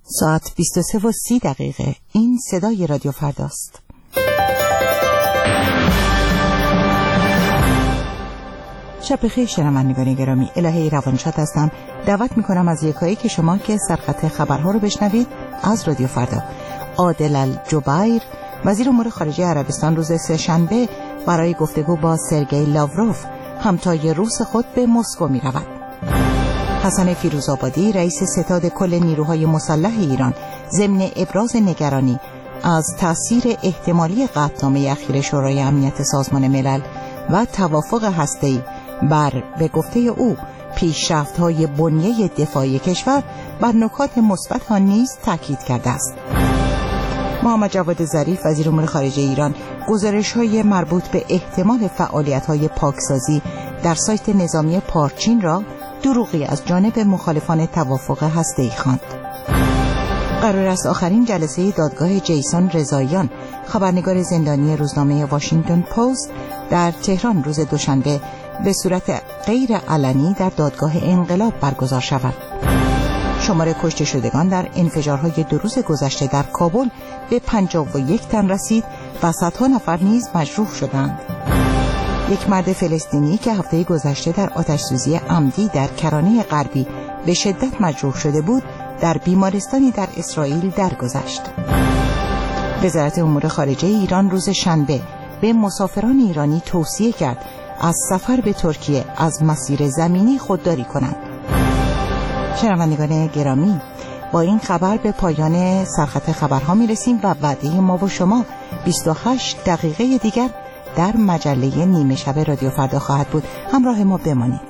ساعت 23:30. این صدای رادیو فرداست. شب بخیر شنوندگان گرامی، الهه روانشاد هستم. دعوت میکنم از یکایی که شما که سرخط خبرها رو بشنوید از رادیو فردا. عادل الجبیر وزیر امور خارجه عربستان روز سه‌شنبه برای گفتگو با سرگئی لاوروف همتای روس خود به مسکو میرود. حسن فیروزآبادی رئیس ستاد کل نیروهای مسلح ایران ضمن ابراز نگرانی از تأثیر احتمالی قطعنامه اخیر شورای امنیت سازمان ملل و توافق هسته‌ای بر به گفته او پیشرفت‌های بنیه دفاعی کشور بر نکات مثبت آن نیز تاکید کرده است. محمد جواد ظریف وزیر امور خارجه ایران گزارش‌های مربوط به احتمال فعالیت‌های پاکسازی در سایت نظامی پارچین را دروغی از جانب مخالفان توافق هسته‌ای خواند. قرار است آخرین جلسه دادگاه جیسون رضاییان خبرنگار زندانی روزنامه واشنگتن پست در تهران روز دوشنبه به صورت غیر علنی در دادگاه انقلاب برگزار شود. شمار کشته شدگان در انفجارهای 2 روز گذشته در کابل به 51 تن رسید و صدها نفر نیز مجروح شدند. یک مرد فلسطینی که هفته گذشته در آتش‌سوزی عمدی در کرانه غربی به شدت مجروح شده بود، در بیمارستانی در اسرائیل درگذشت. وزارت امور خارجه ایران روز شنبه به مسافران ایرانی توصیه کرد از سفر به ترکیه از مسیر زمینی خودداری کنند. شنوندگان گرامی، با این خبر به پایان سرخط خبرها میرسیم و وعده ما و شما 28 دقیقه دیگر در مجله نیمه شب رادیو فردا خواهد بود. همراه ما بمانید.